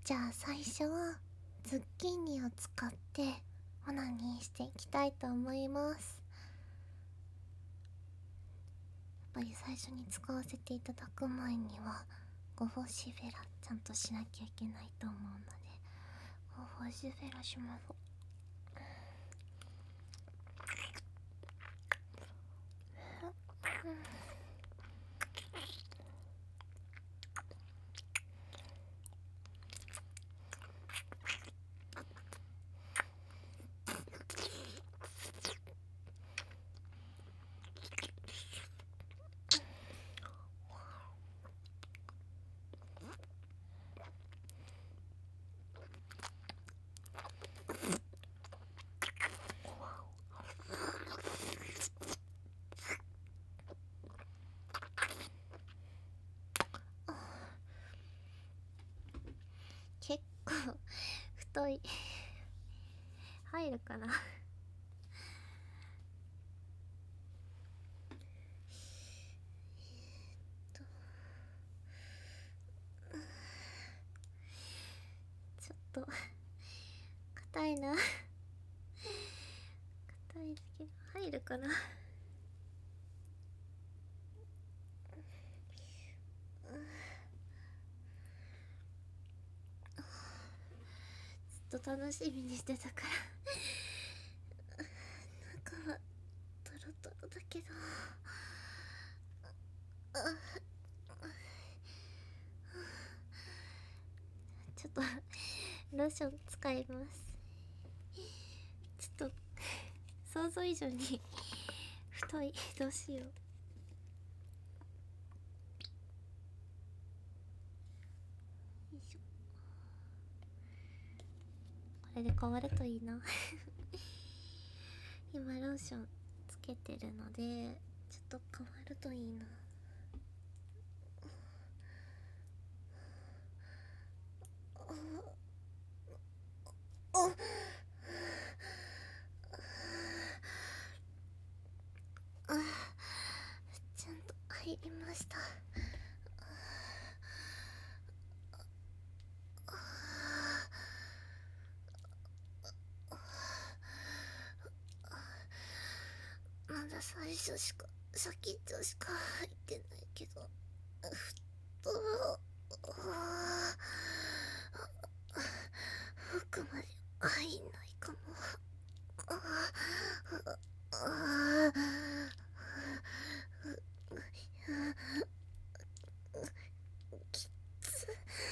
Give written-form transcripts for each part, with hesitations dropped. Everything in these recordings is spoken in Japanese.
じゃあ最初はズッキーニを使ってオナニーしていきたいと思います。やっぱり最初に使わせていただく前にはゴフォシフェラちゃんとしなきゃいけないと思うので、ゴフォシフェラします。結構太い入るかな。ちょっと硬いな。硬いですけど入るかな。ずっと楽しみにしてたから中はトロトロだけど、ちょっとローション使います。ちょっと想像以上に太い。どうしよう。よいしょ。これで変わるといいな。今ローションつけてるのでちょっと変わるといいな。ちゃんと入りました。まだ最初しか、先っちょしか入ってないけど、奥まで入んないかも。きつ。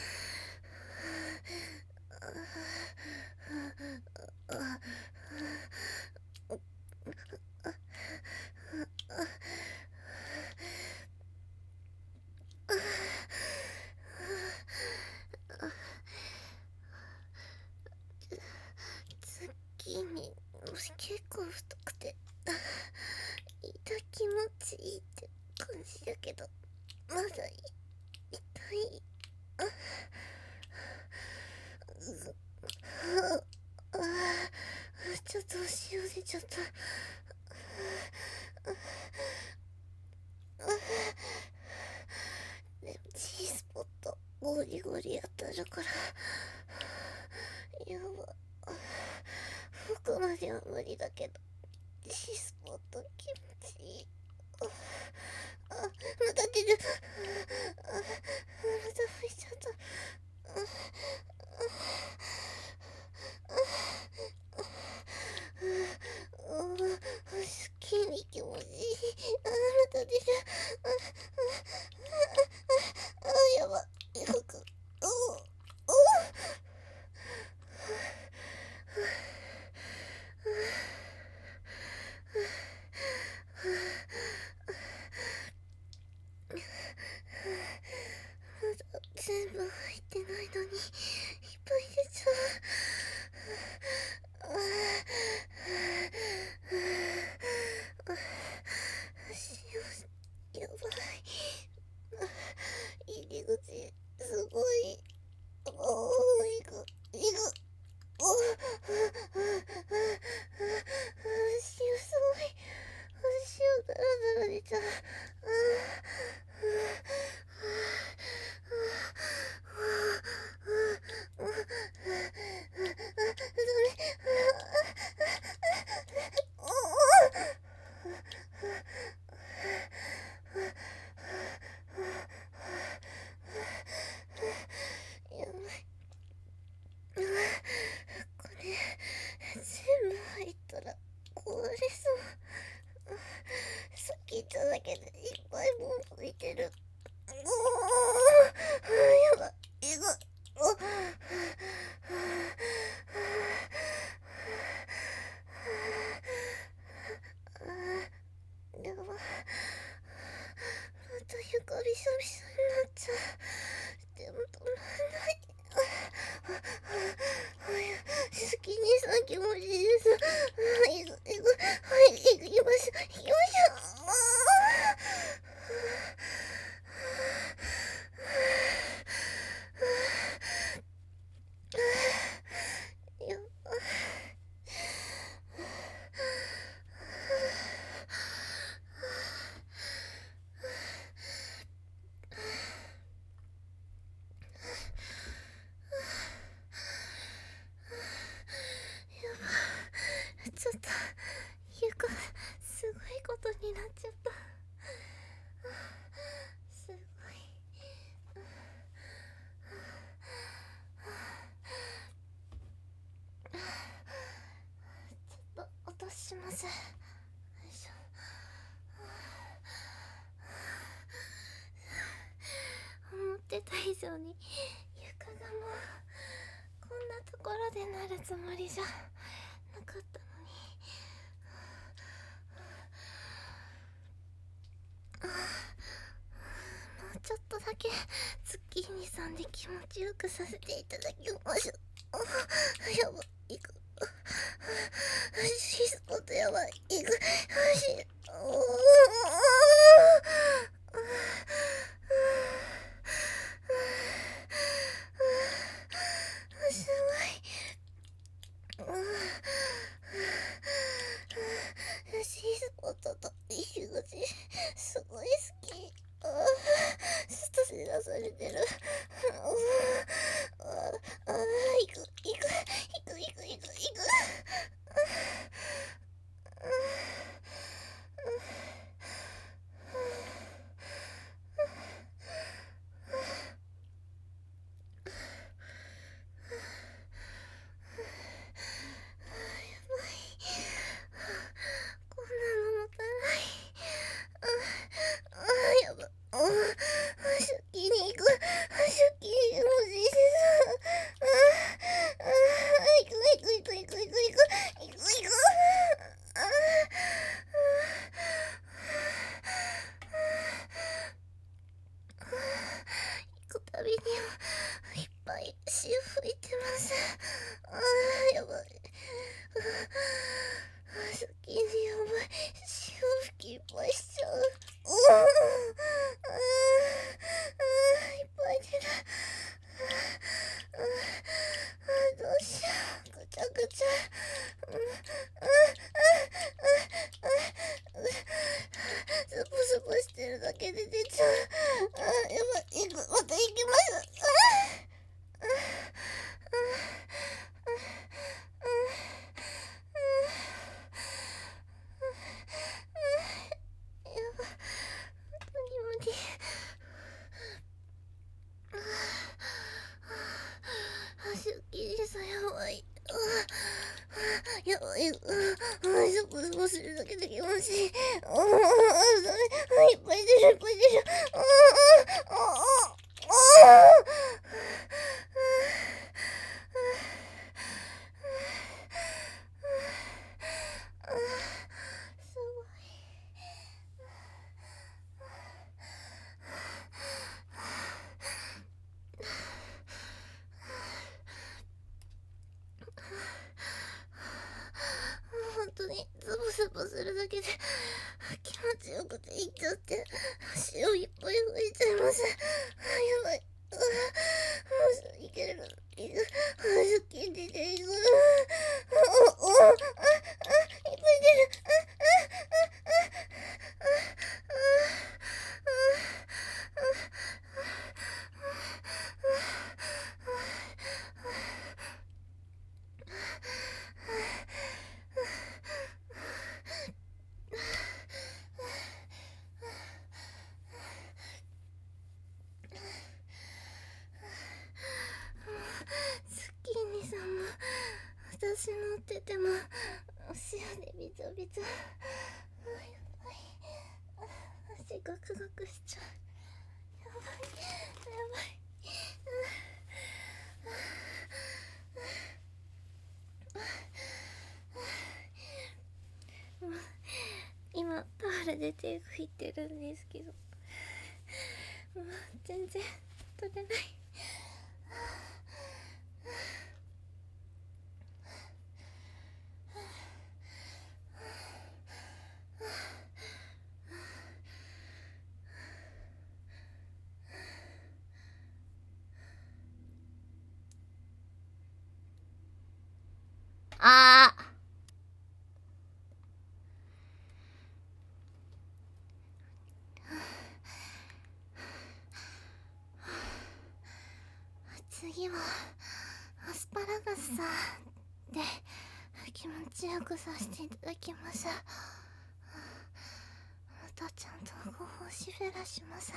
ズッキーニ結構太くて痛気持ちいいって感じだけど、まだ痛い。ちょっと後ろでちょっとでも G スポットゴリゴリ当たるからやば。奥までは無理だけど G スポット気持ちいい。また出る。また吹いちゃった。すっきり気持ちいい。また出る。やば。よく。全部入ってないのにいっぱい出ちゃう。やばい。入り口すごい。おー、いくいく。おー、すごい。塩だらだら出ちゃう。 やばい。これ全部入ったら壊れそう。さっき言っただけでいっぱいもう吹いてる。やばい。いく。やばい。また床びしょびしょになっちゃう。でも止まんない。好きにさん気持ちいいです。はい、行きましょう。行きましょう。やばい。ちょっと床すごいことになっちゃった。すごい。ちょっと落とします。よいしょ。思ってた以上に床がもうこんなところでなるつもりじゃなかったのに。もうちょっとだけズッキーニさんで気持ちよくさせていただきましょう。やばい。いく。シスポットやばい。いく。すごい。シスポットと息口すごい好き。ストレス出されてる。行く。こんなのもたない。やば。出勤に行く。出勤もうじいせ行く。行くたびにいっぱい潮吹いてます。やばい。出勤にやばい。潮吹きいっぱいしちゃう。いっぱい出る。どうしよう。ぐちゃぐちゃ。スポスポしてるだけで出ちゃう。やばい。また行きます。やばい。無理。出勤さやばい。やばい。スポスポするだけで気持ちいい。ダメ。いっぱい出る。すごい。本当にズボズボするだけで気持ちよくていっちゃって潮いっぱい吹いちゃいます。やばい。もういける。いく。すっきり出ていく。いっぱい出る。 びつ。やばい。足ガクガクしちゃう。やばい。今タオルで手拭いてるんですけど、全然取れない。あー、次はアスパラガスさんで気持ちよくさせていただきます。またちゃんとご奉仕フェラします。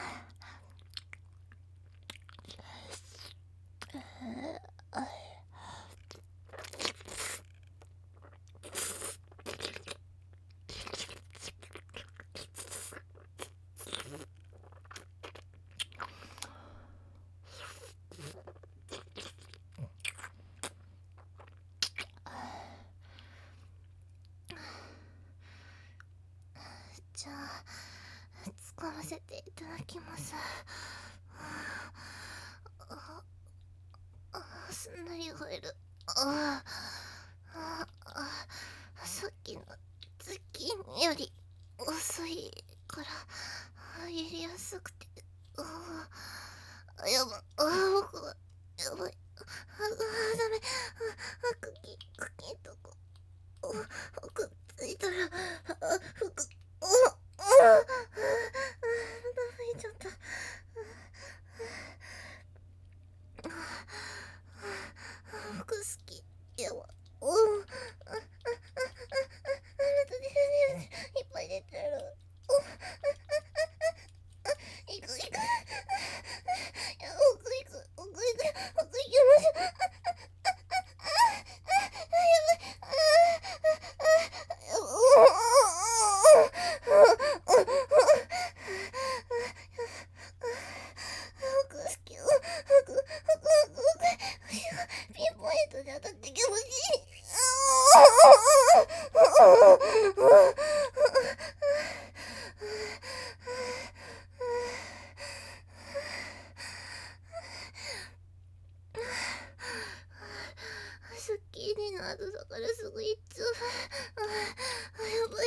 じゃあ使わせていただきます。すんなり入る。さっきのズッキーニより遅いから入りやすくて、やば僕はやばい。ダメ。茎とこくっついたら服ダメちゃった。服好き。やば。いっぱい出てる。行く。いや、奥行きましょう。ピンポイントで当たって気持ちいい。スッキリの後だからすぐ行っちゃう。やばい。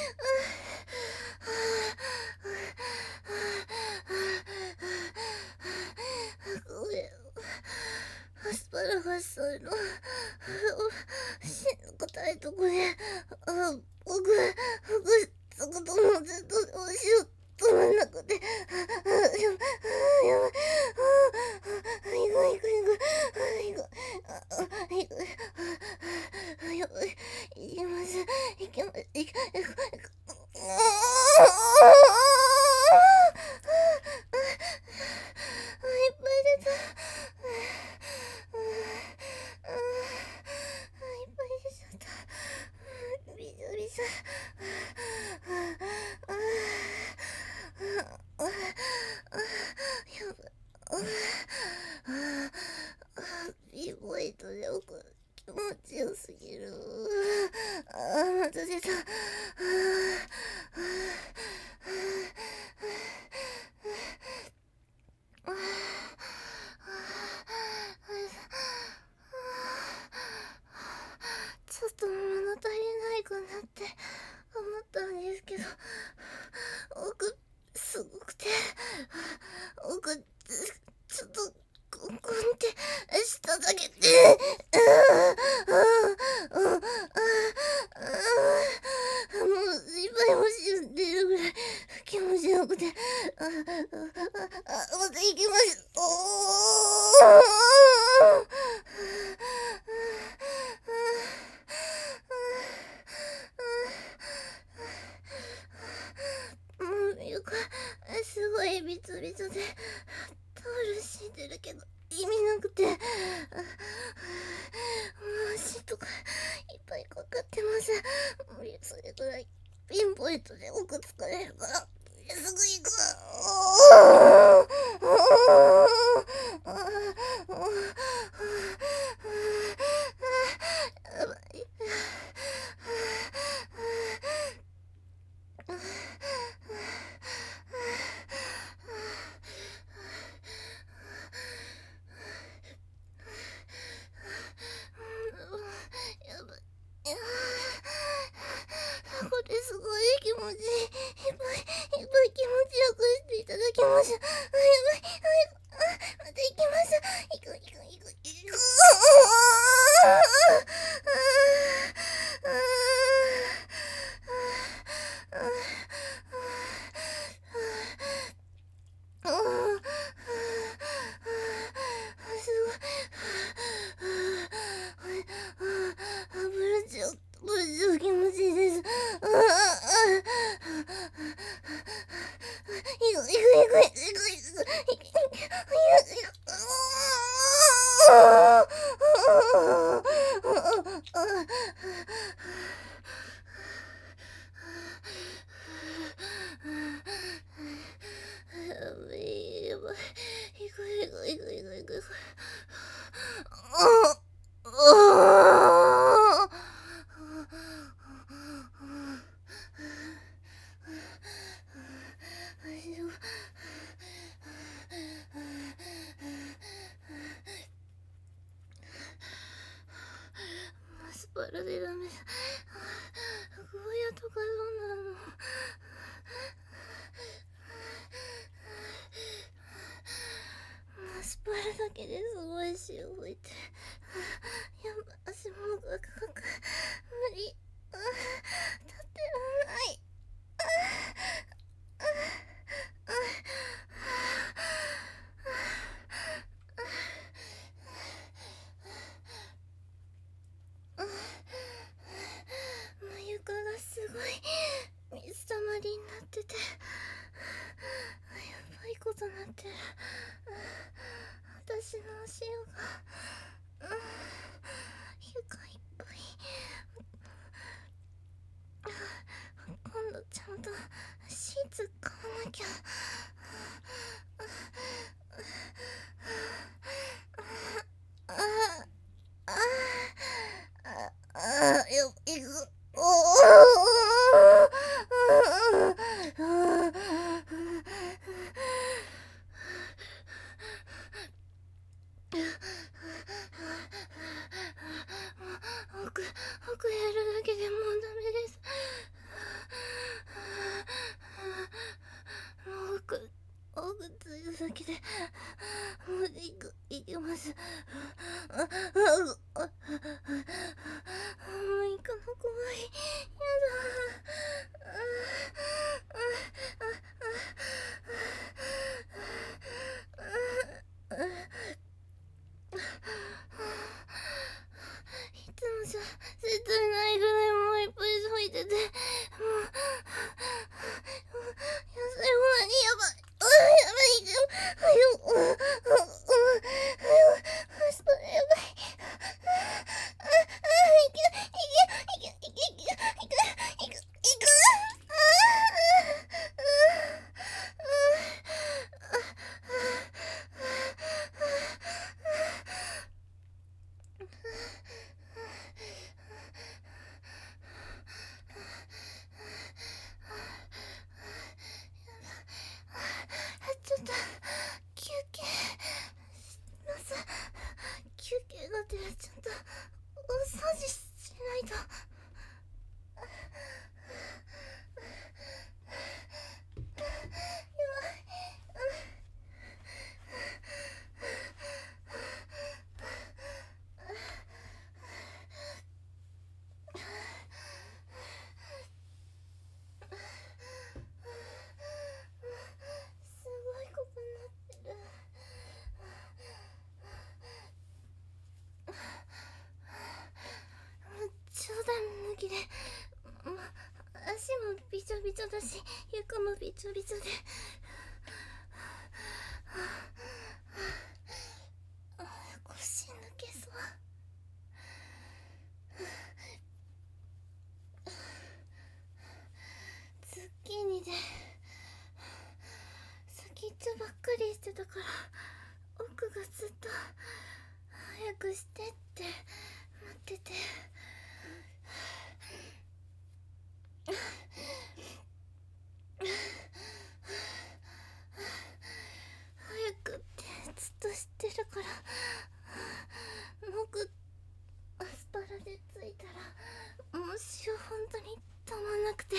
ごめん。アスパラガスさんの答えとこで僕そこともずっとどうしようと思わなくて、やばい。やばい。いきます。いきます。いっぱい出た。いっぱい出ちゃった。びしょびしょ。やばい。ピンポイントで奥気持ちよすぎる。また出た。ちょっと物足りないかなって思ったんですけど、奥すごくて、奥ちょっとコンコンってしただけで、もういっぱい欲しいるぐらい気持ちよくて、また行きましょう。すごいビツビツでタオル敷いてるけど意味なくて、足とかいっぱ対かかってます。それぐらいピンポイントで奥疲れるから、すぐ行く。やばい。やばい。これすごい気持ちいい。いっぱい気持ちよくしていただきました。やばい。また行きます。行く。ブルジョー気持ちいいです。やばい。行く。マスパラでダメだ。ゴーヤとかどうなの。マスパラだけですごい塩吹いてる。やば、足もガクガク。無理。立ってらんない。床がすごい水たまりになってて、やばいことなってる。私のお塩が床いっぱい。今度ちゃんとシーツ買わなきゃ。行く。奥やるだけでもうダメです。もう奥ついただけでもう行きます。もう行くの怖い。やだ。いつもじゃ絶対ないぐらいもういっぱい吹いてて、もう最後までやばい。それやばい。行く。ちょっと休憩します。休憩がてらちょっとお掃除しないと。すごいことになってる。冗談抜きで、足もびちょびちょだし、床もびちょびちょで、腰抜けそう。 かりしてたから、奥がずっと早くしてって待ってて。早くってずっと知ってるから、僕アスパラでついたらもう塩本当にたまんなくて、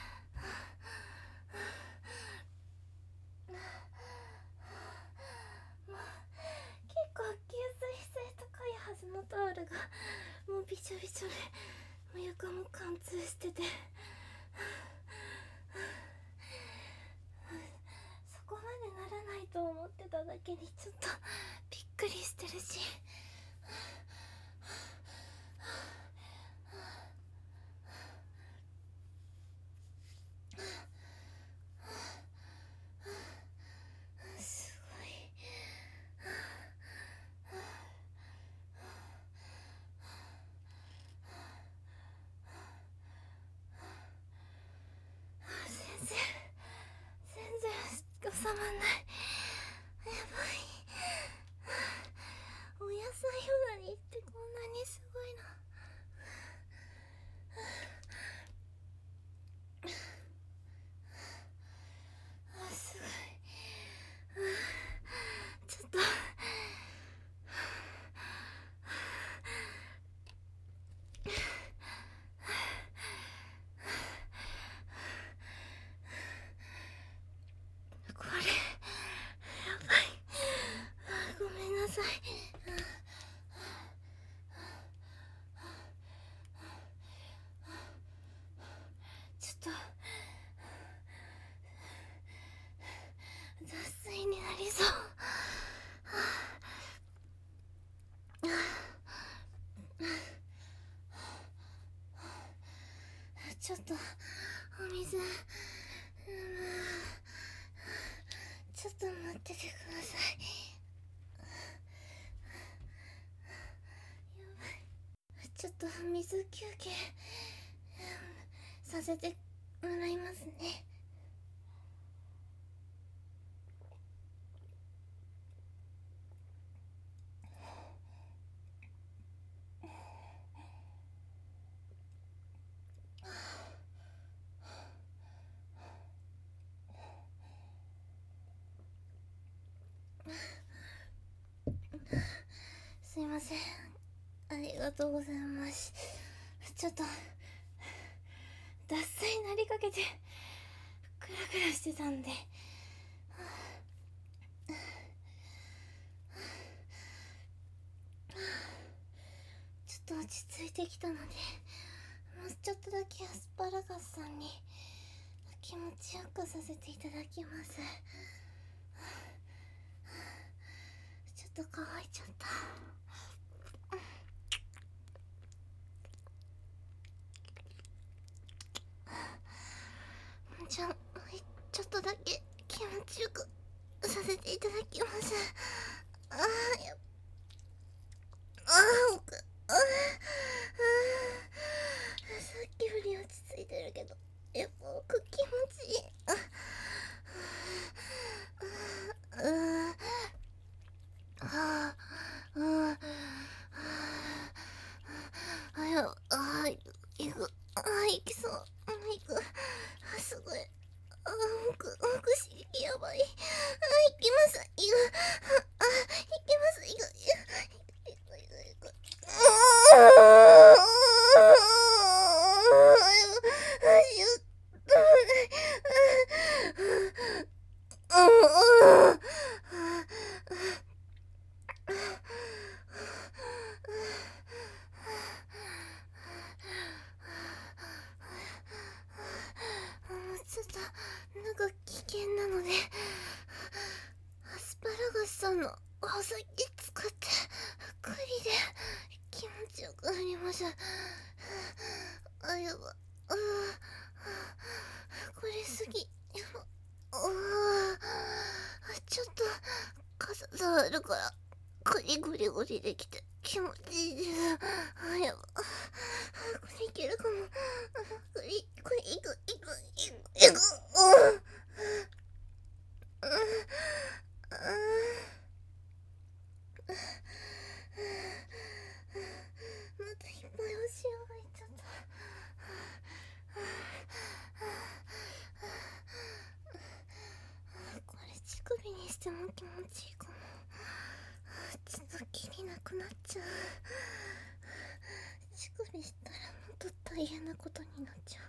もう結構吸水性高いはずのタオルがもうびちょびちょで、もう床も貫通してて、そこまでならないと思ってただけにちょっとびっくりしてるし。すごい。全然収まんない。やばい。お野菜ヨガにってこんなにすごいの。すごい。ちょっとこれやばい。ごめんなさい。ちょっと脱水になりそう。ちょっとお水ちょっと待っててください。やばい。ちょっと水休憩させてもらいますね。すいません、ありがとうございます。ちょっと脱水なりかけてクラクラしてたんで、ちょっと落ち着いてきたので、もうちょっとだけアスパラガスさんに気持ちよくさせていただきます。ちょっと乾いちゃった。じゃあちょっとだけ気持ちよくさせていただきます。あーやあー奥さっきより落ち着いてるけど、やっぱ奥気持ちいい。いきそう。いく。すごい。奥刺激やばい。いきます。いきます。いく。ちょっとなんか危険なので、アスパラガスさんの穂先使って栗で気持ちよくなりました。やば。これすぎ。やば。ちょっと傘触るからグリグリグリできて気持ちいいです。やば。これいけるかも。グリグリグリグリグリグリ。 しても気持ちいいかも。ちょっときりなくなっちゃう。乳首したらもっと大変なことになっちゃう。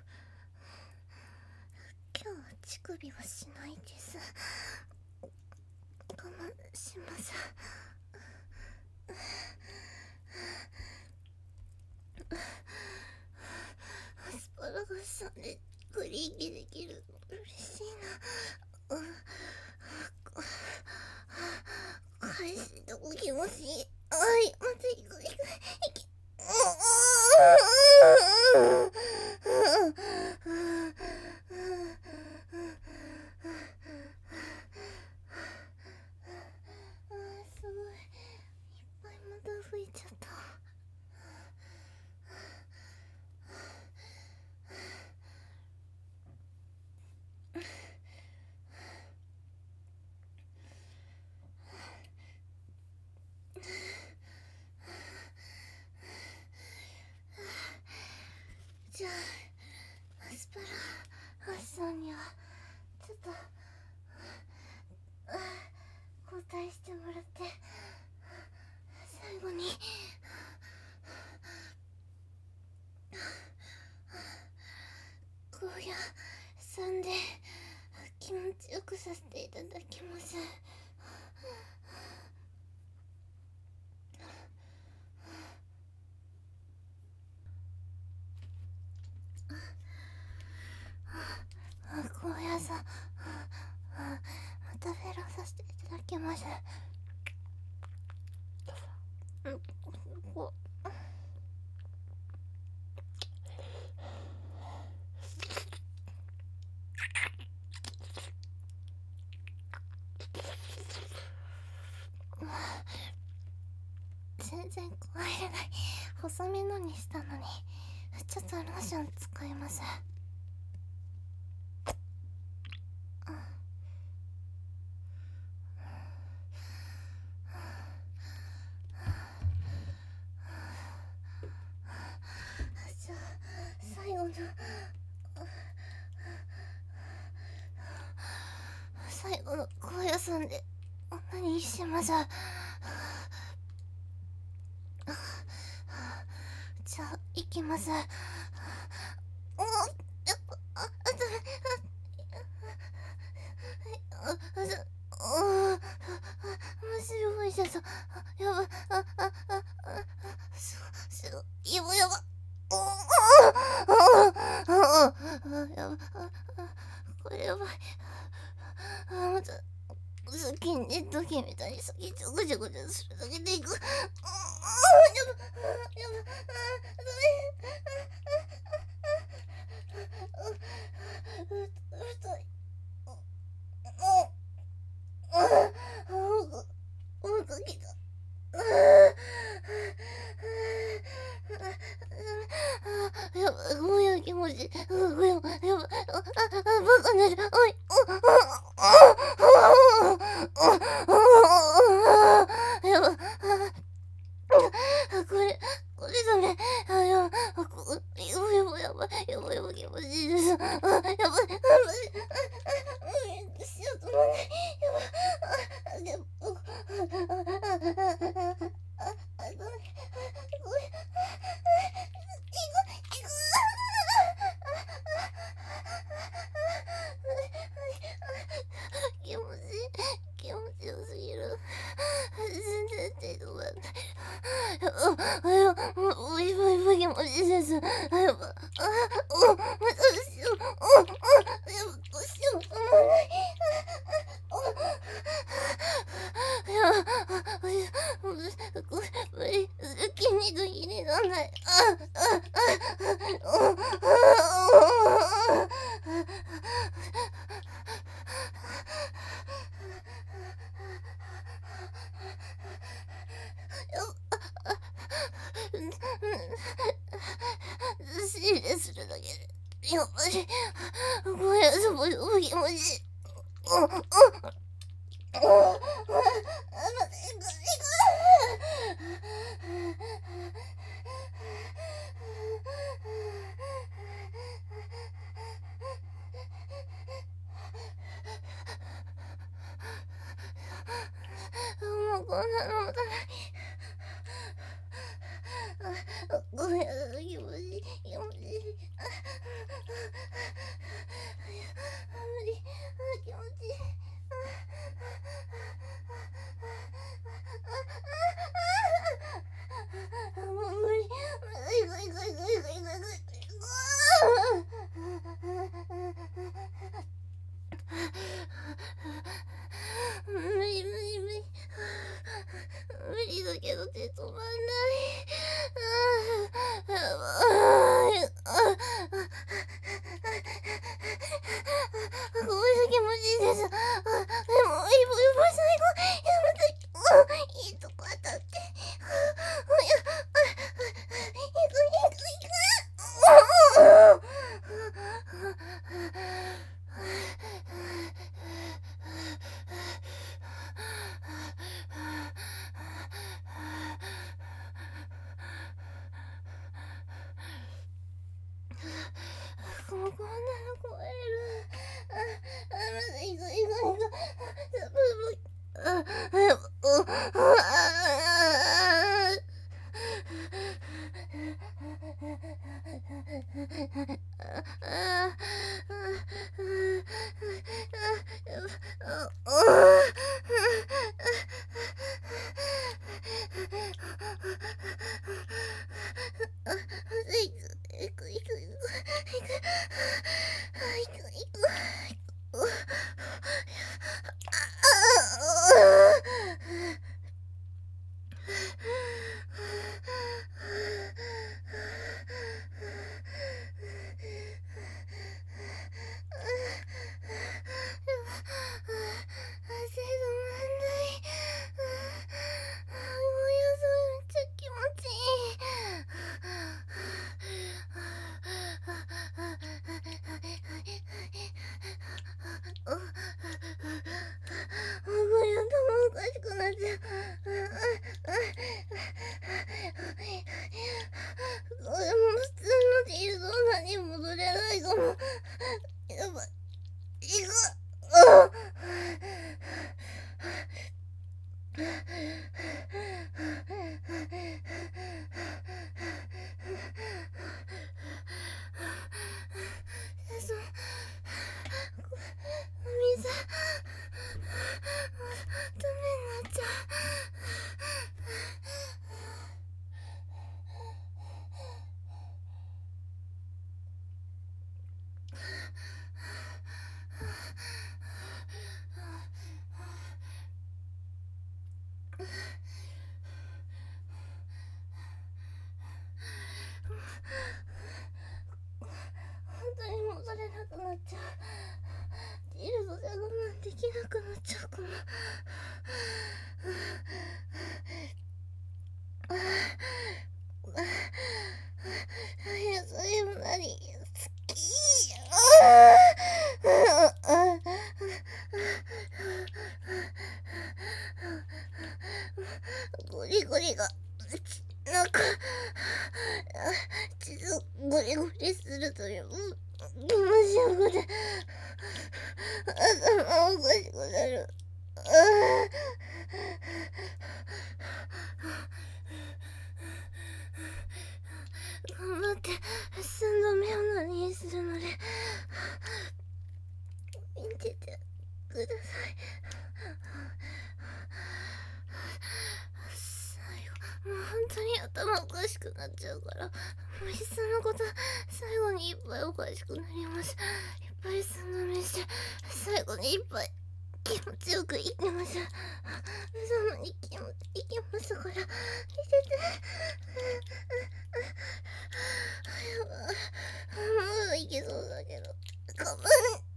今日は乳首はしないです。我慢します。アスパラガスさんでグリーンできるの嬉しいな。返しとこ気持ちいい。まずいくいくいけ。すごいいっぱいまた吹いちゃった。じゃあアスパラガスさんにはちょっと交代してもらって、最後にゴーヤさんで気持ちよくさせていただきます。ゴーヤさん、またフェロさせていただきます。全然加えれない。細めのにしたのに。ちょっとローション使います。じゃあ最後の高野山で何します。じゃあ行きます。面白いじゃん。やば、やばやば。やば、これやばい。またスキンネット機みたいに先っちょぐちゃぐちゃするだけでいく。やば、やば、太い。おかきだ。やばい、こういう気持ち。やばい、バカになる。やばい、これダメ。やばい、やばい、気持ちいいです。やばい、しようともない。やばい、気持ちよすぎる。全然手止まんない。気持ちいいです。やば、どうしよう。どうしよう。無理、筋肉入れらんない。仕入れするだけでやっぱりごめんなさい、お気持ちもうこんなのもたない。ごめん、気持ちいい、気持ちいい。無理、気持ちいい。もう無理、ぐいぐいぐいぐいぐいぐいぐいぐい。無理無理無理。無理だけど手止まんない。ごめんな気持ちいいです。でも、最後、やめて、いいとこ当たって。こんなの超える。まずいく。戻れなくなっちゃう。ジルドじゃ我慢できなくなっちゃうかも。そういうの何好き。ゴリゴリがなんか地図ゴリゴリするという気持ちよくて頭おかしくなる。頑張って3度目を何にするので見ててください。もう本当に頭おかしくなっちゃうから、森さんのこと最後にいっぱいおかしくなります。いっぱい3度目して最後にいっぱい気持ちよく生きましょう。無様に生きますから見てて。もういけそうだけどごめん。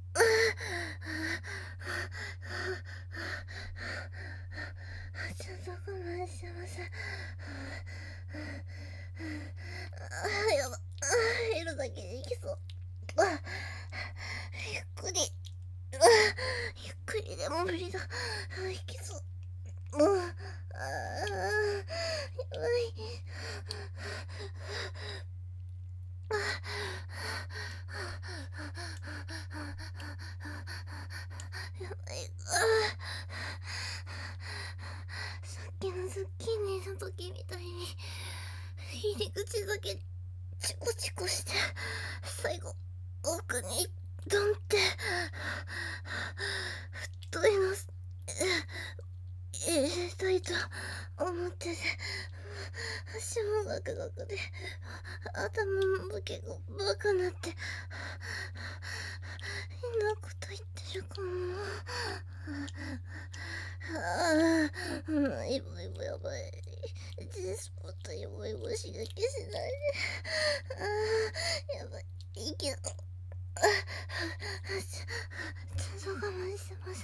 ちょっと我慢してます。やば、いるだけでいけそう。ゆっくりでも無理だ。いけそう。やばい。やばい。 キニの時みたいに入り口だけチコチコして、最後奥にドンって太いの入れたいと思ってて、足もガクガクで頭も結構バカなって、変なこと言ってるかも。イボイボやばい。G スポットイボイボ刺激しないで。やばい。息をちゃんと我慢してます。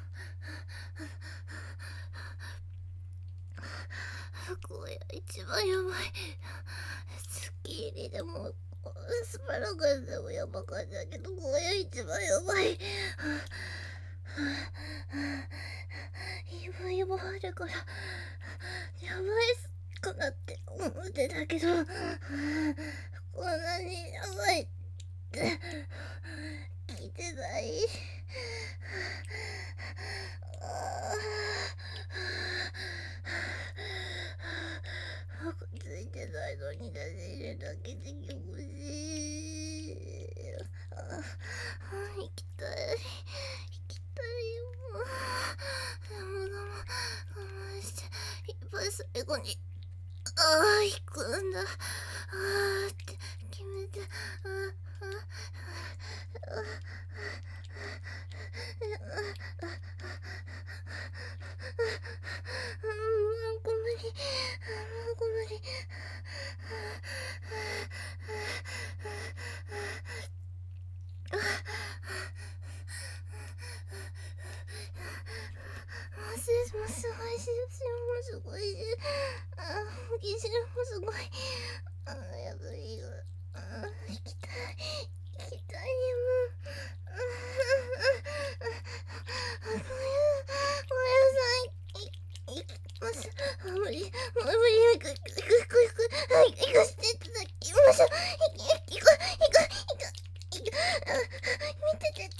これ一番やばい。スッキリでもスパラガスでもやばかったけど、これ一番やばい。イボイボあるからやばいかなって思ってたけど、こんなにやばいって聞いてない。ついてないのに出せるだけで気持ちいい。行きたいよ。でも我慢していっぱい最後に行くんだって決めて、ごめん、ごめん。もうすごいし、もすごいし、疑心もすごい。やばいよ。行きたいよ、もう。ごめんなさい。行きます。無理。行かせていただきましょう。行こう。見てて。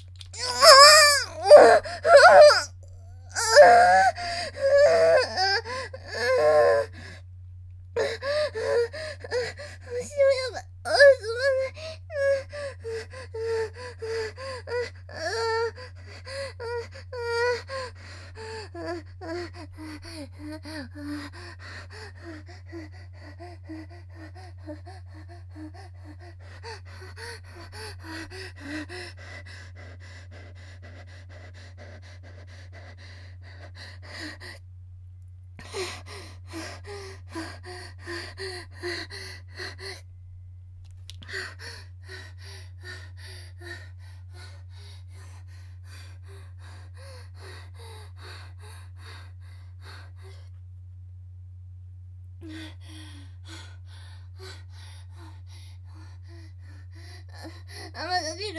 甘が出る。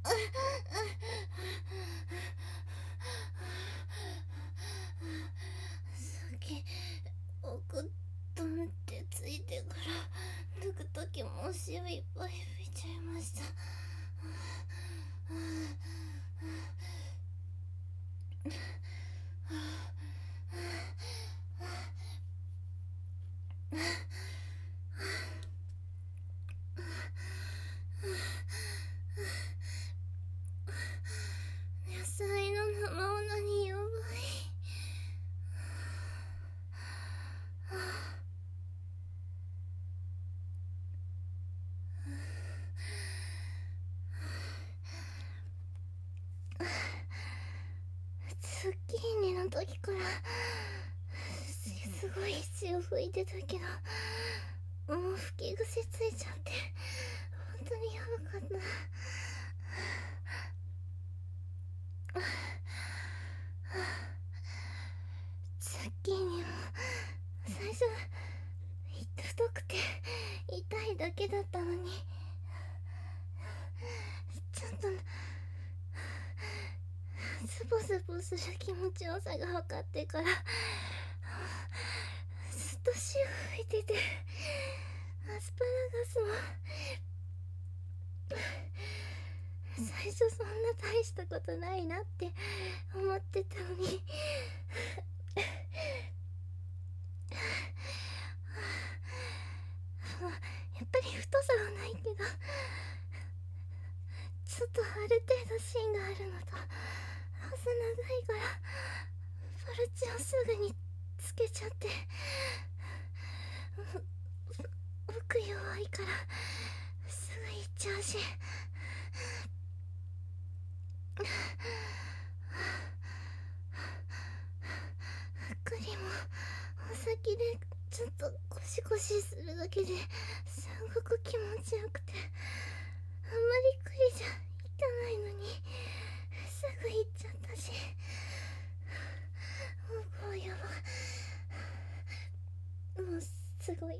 さっき奥ドンってついてから抜くときもお塩いっぱい吹いちゃいました。野菜の生オナニーやばい。ズッキーニの時からすごい塩吹いてたけど、もう吹き癖ついちゃって本当にやばかった。ズッキーニも最初太くて痛いだけだったのに、ちょっとスポスポする気持ちよさが分かってからずっと塩吹いてて、アスパラガスも最初そんな大したことないなって思ってたのにちょっとある程度芯があるのと細長いからパルチをすぐにつけちゃって、僕弱いからすぐ行っちゃうし。クリもお先でちょっとゴシゴシするだけですごく気持ちよくて、あんまりクリじゃ痛ないのにすぐ行っちゃったし、もうこうやば、もうすごい、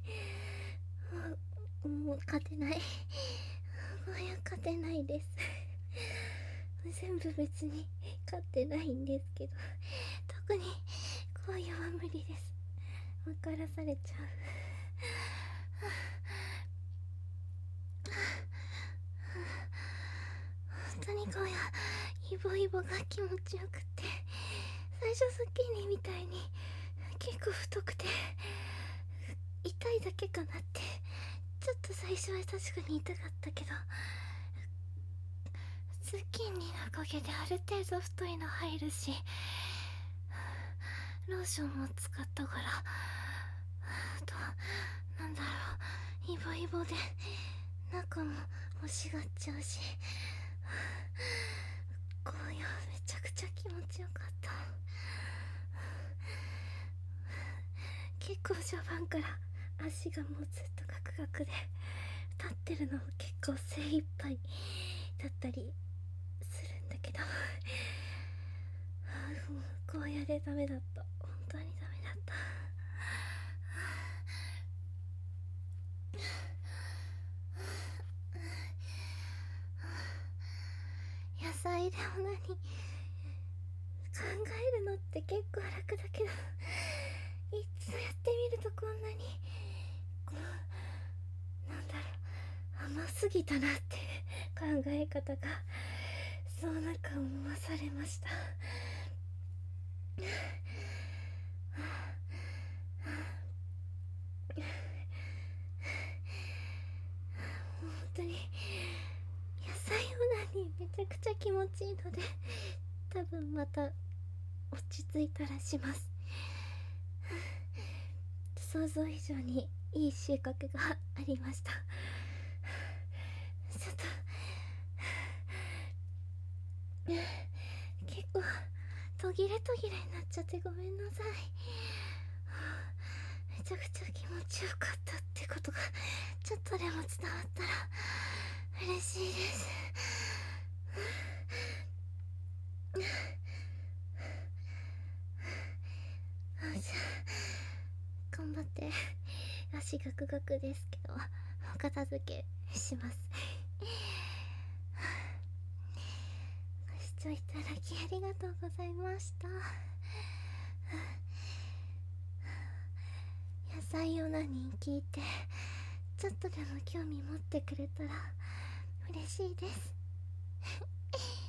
もう勝てない、こうや勝てないです。全部別に勝ってないんですけど、特にこういうは無理です。分からされちゃう。本当にこうやイボイボが気持ちよくって、最初スッキリみたいに結構太くて痛いだけかなって、ちょっと最初は確かに痛かったけど、スッキリのおかげである程度太いの入るし、ローションも使ったから、あとなんだろう、イボイボで中も欲しがっちゃうし、こうやめちゃくちゃ気持ちよかった。結構序盤から足がもうずっとガクガクで、立ってるのも結構精一杯だったりするんだけど、もうこうやでダメだった、本当にダメだった。野菜でも何考えるのって結構楽だけど、いつやってみるとこんなになんだろう、甘すぎたなって考え方が、そうなんか思わされました。本当に野菜オナニーめちゃくちゃ気持ちいいので、多分また落ち着いたらします。想像以上にいい収穫がありました。ちょっと結構途切れ途切れになっちゃってごめんなさい。めちゃくちゃ気持ちよかったってことがちょっとでも伝わったら嬉しいです。じゃあ頑張って、足ガクガクですけどお片付けします。ご視聴いただきありがとうございました。野菜オナニー聞いてちょっとでも興味持ってくれたら嬉しいです。